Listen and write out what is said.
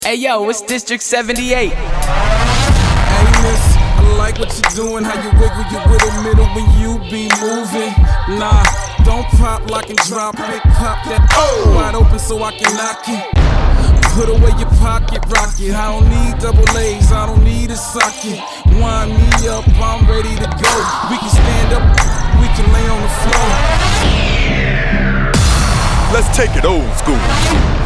Hey yo, it's District 78. Hey miss, I like what you're doing, how you wiggle your with the middle when you be moving. Nah, don't pop, lock and drop it, pop that wide open so I can knock it. Put away your pocket rocket, I don't need double A's, I don't need a socket. Wind me up, I'm ready to go. We can stand up, we can lay on the floor. Let's take it old school.